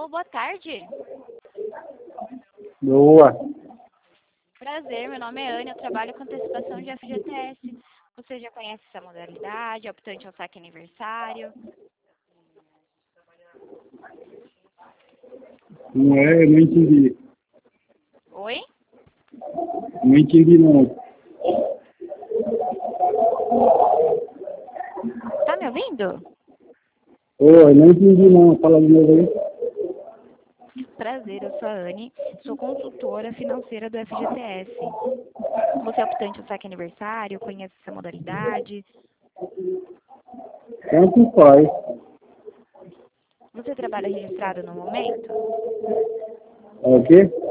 Alô, boa tarde. Boa. Prazer, meu nome é Ana, eu trabalho com antecipação de FGTS. Você já conhece essa modalidade, optante ao saque aniversário? Não é? Eu não entendi. Oi? Não entendi, não. Tá me ouvindo? Oi, não entendi, não. Fala de novo aí. Prazer, eu sou a Anne, sou consultora financeira do FGTS. Você é optante ao saque aniversário, conhece essa modalidade? Tanto faz. Você trabalha registrado no momento? É o quê?